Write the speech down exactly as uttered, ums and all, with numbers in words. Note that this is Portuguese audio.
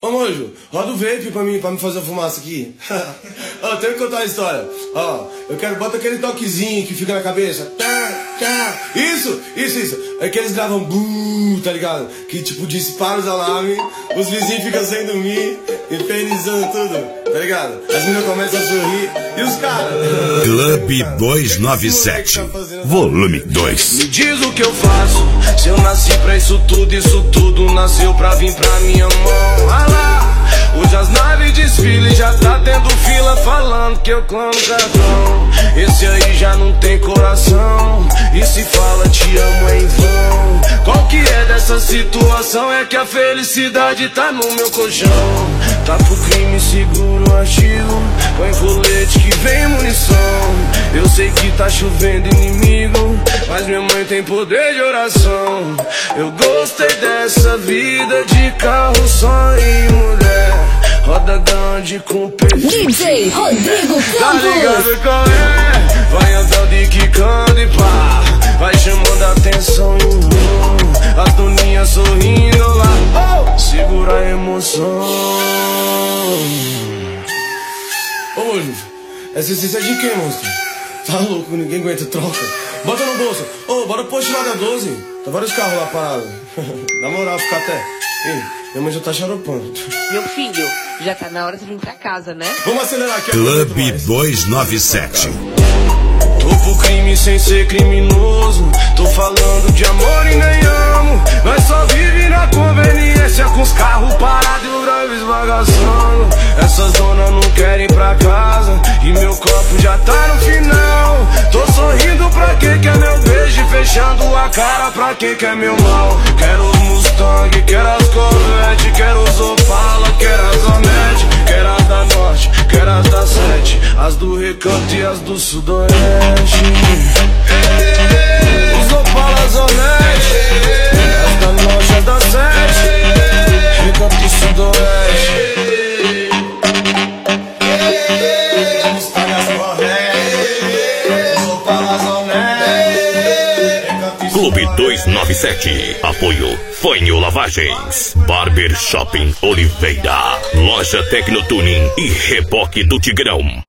Ô Monjo, roda o vape pra mim, pra me fazer a fumaça aqui. Ó, tenho que contar uma história. Ó, eu quero, bota aquele toquezinho que fica na cabeça. Tá, tá. Isso, isso, isso. É que eles gravam buuu, tá ligado? Que tipo, dispara os alarmes, os vizinhos ficam sem dormir, infernizando tudo, tá ligado? As meninas começam a sorrir e os caras. Clube duzentos e noventa e sete, volume dois. Me diz o que eu faço, se eu nasci pra isso tudo, isso tudo nasceu pra vir pra minha mão. Ah lá, hoje as naves desfilam, já tá tendo fila falando que eu clamo cartão. Esse aí já não tem coração, e se fala te amo é em vão. Qual que é dessa situação? É que a felicidade tá no meu colchão. Tá pro crime seguro artigo, põe colete que vem munição. Eu sei que tá chovendo inimigo, mas minha mãe tem poder de oração. Eu gostei dessa vida de carro, só e mulher, roda grande com perfil. D J Rodrigo Campos. Tá ligado qual é? Vai andando e quicando e pá, vai chamando a atenção e um, as doninhas sorrindo lá, oh, segura a emoção. Ô Monjo, essa essência é de quem, monstro? Tá louco, ninguém aguenta, troca. Bota no bolso. Ô, bora posto lá da doze. Tá vários carros lá parados. Na moral, fica até. Ih, minha mãe já tá xaropando. Meu filho, já tá na hora de vir pra casa, né? Vamos acelerar aqui. Clube duzentos e noventa e sete. Tô pro crime sem ser criminoso, tô falando de amor e nem amo. Nós só vive na conveniência, com os carros parados e o drive esbagaçando. Essas donas não querem ir pra casa, e meu copo já tá no final. Tô sorrindo pra quem quer meu beijo, fechando a cara pra quem quer meu mal. Quero os Mustang, quero as Corvette, quero os Opala, quero as Onete, quero as da Norte, quero as da Sete, as do Recanto e as do Sudoeste. Os Opala, as Onete, as da Norte, as da Sete, Recanto e Sudoeste. Clube duzentos e noventa e sete. Apoio Fanho Lavagens, Barber Shopping Oliveira, Loja Tecnotuning e Reboque do Tigrão.